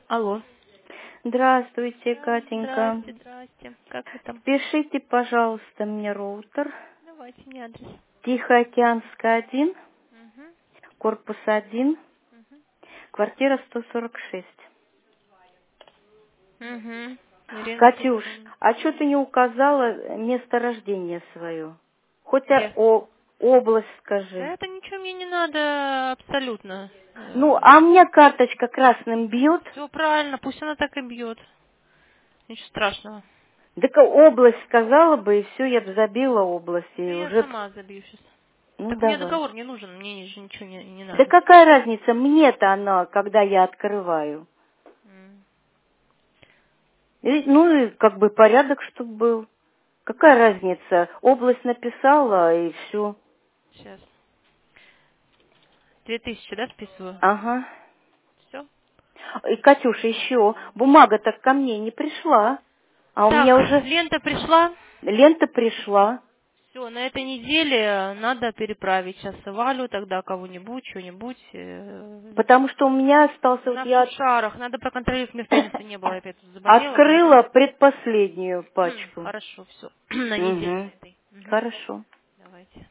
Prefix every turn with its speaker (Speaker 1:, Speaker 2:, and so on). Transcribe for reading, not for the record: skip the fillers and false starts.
Speaker 1: Алло.
Speaker 2: Здравствуйте,
Speaker 1: Да,
Speaker 2: Катенька.
Speaker 1: здрасте. Как вы там?
Speaker 2: Пишите, пожалуйста, мне роутер.
Speaker 1: Давайте мне адрес.
Speaker 2: Тихоокеанская, 1,
Speaker 1: Угу.
Speaker 2: корпус 1, квартира 146.
Speaker 1: Угу. Ирина
Speaker 2: Катюш,
Speaker 1: Федоровна.
Speaker 2: а что ты не указала место рождения свое? Хоть
Speaker 1: Где?
Speaker 2: область
Speaker 1: Да
Speaker 2: скажи.
Speaker 1: это ничего мне не надо абсолютно.
Speaker 2: Ну, а мне карточка красным бьет.
Speaker 1: Все правильно, пусть она так и бьет. Ничего страшного.
Speaker 2: Так область сказала бы, и все, я бы забила область, и
Speaker 1: Я
Speaker 2: уже...
Speaker 1: сама забью сейчас.
Speaker 2: Ну,
Speaker 1: Так мне
Speaker 2: давай.
Speaker 1: договор не нужен, мне же ничего не
Speaker 2: Да
Speaker 1: надо.
Speaker 2: какая разница, мне-то она, когда я открываю?
Speaker 1: М.
Speaker 2: Ну и как бы порядок, чтобы был. Какая разница? Область написала, и все.
Speaker 1: Сейчас. 2000, да, вписываю?
Speaker 2: Ага.
Speaker 1: Все.
Speaker 2: И, Катюша, еще бумага-то ко мне не пришла. А у
Speaker 1: Так,
Speaker 2: меня уже
Speaker 1: лента пришла.
Speaker 2: лента пришла.
Speaker 1: Все, на этой неделе надо переправить сейчас Валю, тогда кого-нибудь, что-нибудь.
Speaker 2: Потому что у меня остался, вот
Speaker 1: Она в
Speaker 2: я
Speaker 1: Сушарах, надо проконтролировать, мне в пятницу не было, я опять тут заболела,
Speaker 2: открыла
Speaker 1: поэтому...
Speaker 2: предпоследнюю пачку.
Speaker 1: Хорошо, все, на неделе на
Speaker 2: Угу.
Speaker 1: этой. Мгм.
Speaker 2: Хорошо.
Speaker 1: Давайте.